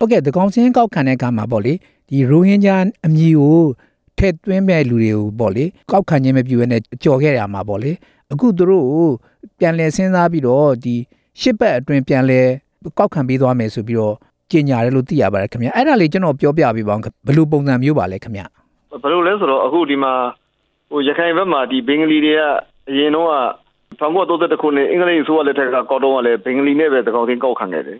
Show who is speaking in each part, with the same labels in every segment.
Speaker 1: ဟုတ်ကဲ့ဒီကောင်စင်းကောက်ခံတဲ့အခါမှာပေါ့လေဒီရိုဟင်ဂျာအမည်ကိုထည့်သွင်းမဲ့လူတွေကိုပေါ့လေကောက်ခံခြင်းမပြုဘဲနဲ့ကြော်ခဲ့ရမှာပေါ့လေအခုသူတို့ပြန်လဲစဉ်းစားပြီးတော့ဒီရှစ်ပတ်အတွင်းပြန်လဲကောက်ခံပေးသွားမယ်ဆိုပြီးတော့ကြေညာတယ်လို့သိရပါတယ်ခင်ဗျအဲ့ဒါလေးကျွန်တော်ပြောပြပေးပါအောင်ဘယ်လိုပုံစံမျိုးပါလဲခင်ဗျ
Speaker 2: ဘယ်လိုလဲဆိုတော့အခုဒီမှာရခိုင်ဘက်မှာဒီဘင်္ဂလီတွေကအရင်တော့1932ခုနှစ်အင်္ဂလိပ်အစိုးရလက်ထက်ကကောက်တော့ကလည်းဘင်္ဂလီနဲ့ပဲတကောင်စင်းကောက်ခံခဲ့တယ်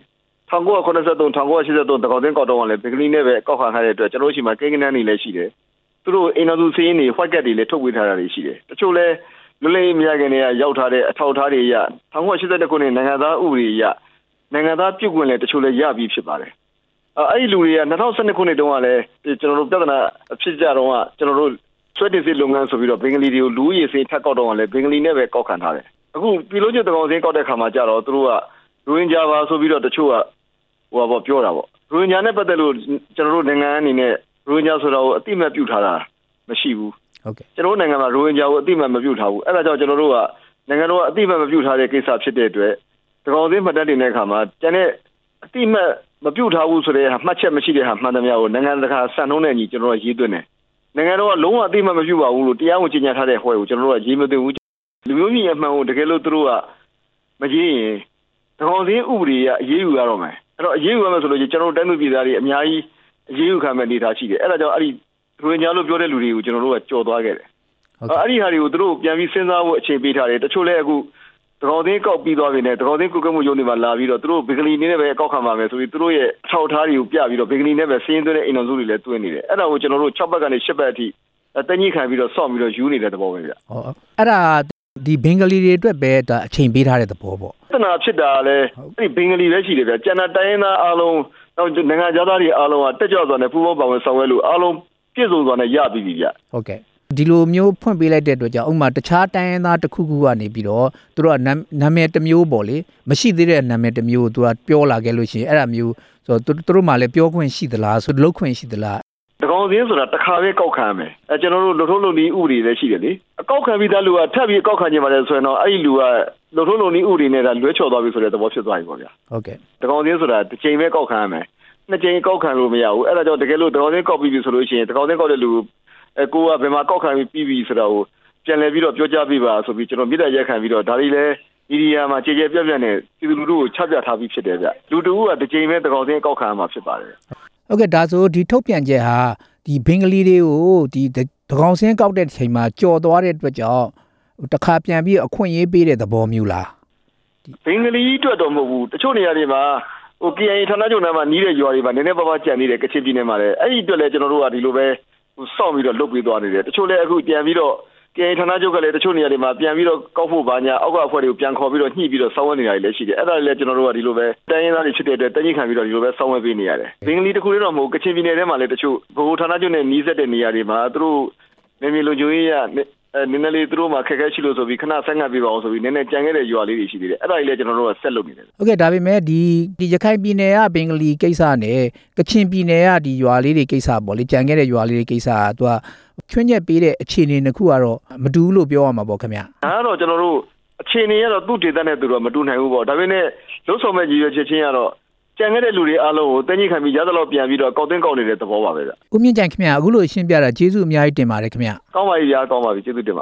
Speaker 2: 1983 1983တကောင်စင်းကောက်တော့ကလည်းဘင်္ဂလီနဲ့ပဲကောက်ခံခဲ့တဲ့အတွက်ကျွန်တော်တို့ရှိမှကိန်းဂဏန်းတွေလည်းရှိတယ်သူတို့အင်တာဗျူးစင်းတွေ white card တွေလည်းထုတ်ဝေထားတာတွေရှိတယ်တချို့လဲလွတ်လပ်ရေးမရခင်တည်းကရောက်ထားတဲ့အထောက်အထားတွေအရ1982ခုနှစ်နိုင်ငံသားဥပဒေအရနိုင်ငံသားပြုခွင့်လည်းတချို့လည်းရပြီးဖြစ်ပါတယ်အဲ့ဒီလူတွေက2012ခုနှစ်တုန်းကလည်းကျွန်တော်တို့ပြဿနာဖြစ်ကြတော့ကကျွန်တော်တို့ဆွဲတင်စစ်လုပ်ငန်းဆိုပြီးတော့ဘင်္ဂလီတွေကိုလူရေးစင်းထပ်ကောက်တော့ကလည်းဘင်္ဂလီနဲ့ပဲကောက်ခံထားတယ်အခုပြည်လုံးကျွတ်တကောင်စင်းကောက်တဲ့ခါမှာကြတော့သူတို့ကရိုဟင်ဂျာပါဆိုပြီးတော့တချို့ကပြောတာပေါ့ရိုဟင်ဂျာနဲ့ပတ်သက်လို့ကျွန်တော်တို့နိုင်ငံအနေနဲ့ရိုဟင်ဂျာဆိုတာကိုအတိအမှတ်ပြုထားတာမရှိဘူး
Speaker 1: ဟုတ်ကဲ့
Speaker 2: ကျွန်တော်တို့နိုင်ငံမှာရိုဟင်ဂျာကိုအတိအမှတ်မပြုထားဘူးအဲ့ဒါကြောင့်ကျွန်တော်တို့ကနိုင်ငံတော်ကအတိအမှတ်မပြုထားတဲ့ကိစ္စဖြစ်တဲ့အတွက်တကောင်စင်းမှတ်တမ်းတင်တဲ့အခါမှာကျန်တဲ့အတိအမှတ်မပြုထားဘူးဆိုတဲ့မှတ်ချက်မရှိတဲ့ဟာမှန်သမျှကိုနိုင်ငံတကာစံနှုန်းနဲ့ညီကျွန်တော်တို့ရေးသွင်းတယ်နိုင်ငံတော်ကလုံးဝအတိအမှတ်မပြုပါဘူးလို့တရားဝင်ကြေညာထားတဲ့ဟွဲကိုကျွန်တော်တို့ကရေးမသွင်းဘူးလူမျိုးကြီးအမှန်ကိုတကယ်လို့သူတို့ကမရေးရင်တကောင်စင်းဥပဒေအရေးယူရတော့မယ်အဲ့တော့အရေးယူရမယ်ဆိုလို့ကျွန်တော်တို့တိုင်းသူပြည်သားတွေအများကြီးအရေးယူခံမဲ့အနေထားရှိတယ်အဲ့ဒါကြောင့်အဲ့ဒီရိုဟင်ဂျာလို့ပြောတဲ့လူတွေကိုကျွန်တော်တို့ကကြော်သွားခဲ့တယ်အဲ့ဒီဟာတွေကိုသူတို့ပြန်ပြီးစဉ်းစားဖို့အခြေပေးထားတယ်တချို့လဲအခုတကောင်စင်းကောက်ပြီးသွားပြီနဲ့တကောင်စင်းကုကမှုရုံးတွေမှာလာပြီးတော့သူတို့ဘင်္ဂလီနေနဲ့ပဲကောက်ခံပါမယ်ဆိုပြီးသူတို့ရဲ့ထောက်ထားတွေကိုပြပြီးတော့ဘင်္ဂလီနဲ့ပဲစင်းသွင်းတဲ့အိမ်တော်စုတွေလည်းတွင်းနေတယ်အဲ့ဒါကိုကျွန်တော်တို့6ဘက်ကနေ10ဘက်အထိတန်းကြီးခံပြီးတော့စောင့်ပြီးတော့ယူနေတဲ့သဘောပဲဗျ
Speaker 1: ဟုတ်အဲ့ဒါဒီဘင်္ဂလီတွေအတွက်ပဲဒါအချိန်ပေးထားတဲ့သဘောပေါ့
Speaker 2: ပြဿနာဖြစ်တာလဲအဲ့ဒီဘင်္ဂလီပဲရှိတယ်ဗျကျန်တဲ့တိုင်းရင်းသားအားလုံးတော့နိုင်ငံသားတွေအားလုံးကတက်ကြွစွာနဲ့ပူးပေါင်းပါဝင်ဆောင်ရွက်လို့အားလုံးပြည့်စုံစွာနဲ့ရပြီးပြီဗျ
Speaker 1: ဟုတ်ကဲ့ဒီလိုမျိုးဖွင့်ပေးလိုက်တဲ့အတွက်ကြောင့်ဥပမာတခြားတိုင်းရင်းသားတစ်ခုခုကနေပြီးတော့သူတို့ကနာမည်တစ်မျိုးပေါ့လေမရှိသေးတဲ့နာမည်တစ်မျိုးကိုသူကပြောလာခဲ့လို့ရှိရင်အဲ့ဒါမျိုးဆိုတော့သူတို့မှလည်းပြောခွင့်ရှိသလားဆိုလုပ်ခွင့်ရှိသလား
Speaker 2: တကောင်စင်းဆိုတာတစ်ခါပဲကောက်ခံမယ်ကျွန်တော်တို့လူထုလုံနည်းဥပဒေလည်းရှိတယ်လေအကောက်ခံပြီးသားလူကထပ်ပြီးကောက်ခံခြင်းပါတယ်ဆိုရင်တော့အဲ့ဒီလူကလူထုလုံနည်းဥပဒေနဲ့ဒါလွဲချော်သွားပြီဆိုတဲ့သဘောဖြစ်သွားပြီပေါ့ဗျာ
Speaker 1: ဟုတ်ကဲ့
Speaker 2: တကောင်စင်းဆိုတာတစ်ချိန်ပဲကောက်ခံရမယ်နှစ်ချိန်ကောက်ခံလို့မရဘူးအဲ့ဒါကြောင့်တကယ်လို့တကောင်စင်းကောက်ပြီးပြီဆိုလို့ရှိရင်တကောင်စင်းကောက်တဲ့လူကိုကဘယ်မှာကောက်ခံပြီးပြီဆိုတော့ပြန်လဲပြီးတော့ပြောကြားပေးပါဆိုပြီးကျွန်တော်မြစ်တဲ့ရက်ခံပြီးတော့ဒါတွေလည်းမီဒီယာမှာကြေကြေပြတ်ပြတ်နဲ့ပြည်သူလူထုကိုချပြထားပြီးဖြစ်တယ်ဗျလူတူကတစ်ချိန်ပဲတကောင်စင်းကောက်ခံရမှာဖြစ်ပါတယ်
Speaker 1: ဟုတ်ကဲ့ဒါဆိုဒီထုတ်ပြန်ချက်ဟာဒီဘင်္ဂလီတွေကိုဒီတကောင်စင်းကောက်တဲ့ချိန်မှာကြော်သွားတဲ့အတွက်ကြောင့်တခါပြန်ပြီးအခွင့်အရေးပေးတဲ့သဘောမျိုးလား
Speaker 2: ဘင်္ဂလီအတွက်တော့မဟုတ်ဘူးတချို့နေရာတွေမှာKIA ဌာနချုပ်နားမှာနီးတဲ့ရွာတွေမှာနည်းနည်းပါးပါးကြံနေတယ်ကချင်ပြည်နယ်မှာလည်းအဲ့ဒီအတွက်လည်းကျွန်တော်တို့ကဒီလိုပဲစောင့်ပြီးတော့လုပ်ပေးသွားနေတယ်တချို့လည်းအခုပြန်ပြီးတော့ KIA ဌာနချုပ်ကလည်းတချို့နေရာတွေမှာပြန်ပြီးတော့ကောက်ဖို့ပါညာအောက်ကအဖွဲ့တွေကိုပြန်ခေါ်ပြီးတော့ညှိပြီးတော့စောင့်ဝဲနေတာတွေလည်းရှိတယ်အဲ့ဒါလည်းကျွန်တော်တို့ကဒီလိုပဲတိုင်းရင်းသားတွေဖြစ်တဲ့အတွက်တိုင်းကြီးခံပြီးတော့ဒီလိုပဲစောင့်ဝဲပေးနေရတယ်ဘင်္ဂလီတခုတည်းတော့မဟုတ်ကချင်ပြည်နယ်ထဲမှာလည်းတချို့ဗဟိုဌာနချုပ်နဲ့နီးစပ်တဲ့နေရာတွေမှာသူတို့နေမြေလုံခြုံရေးရနည်းနည်းလေးသူတို့မှာခက်ခဲရှိလို့ဆိုပြီးခဏဆက်ငတ်ပေးပါအောင်ဆိုပြီးနည်းနည်းကြံခဲ့တဲ့ရွာလေးတွေရှိသေးတယ်အဲ့ဒါကြီးလည်းကျွန်တော်တို့ကဆက်လုပ်နေတယ်
Speaker 1: ဟုတ်ကဲ့ဒါပေမဲ့ဒီရခိုင်ပြည်နယ်ကဘင်္ဂလီကိစ္စနဲ့ကချင်ပြည်နယ်ကဒီရွာလေးတွေကိစ္စပေါ့လေကြံခဲ့တဲ့ရွာလေးတွေကိစ္စကသူကချွင်းချက်ပေးတဲ့အခြေအနေတစ်ခုကတော့မတူလို့ပြောရမှာပေါ့ခင်ဗျ
Speaker 2: ဒါကတော့ကျွန်တော်တို့အခြေအနေကတော့သူ့ဒေသနဲ့သူတော့မတူနိုင်ဘူးပေါ့ဒါပေမဲ့လုံးဆောင်မဲ့ကြီးရွယ်ချက်ချင်းကတော့ကြံခဲ့တဲ့လူတွေအားလုံးကိုတင်းကြီးခံပြီးရသလောက်ပြန်ပြီးတော့ကောက်တင်းကောက်နေတဲ့သဘောပါပဲဗျ
Speaker 1: ဦးမြင့်ကြိုင်ခင်ဗျအခုလိုရှင်းပြတာကျေးဇူးအများကြီးတင်ပါတယ်ခင်ဗျ
Speaker 2: ကောင်းပါပြီဗျာကောင်းပါပြီကျေးဇူးတင်ပါ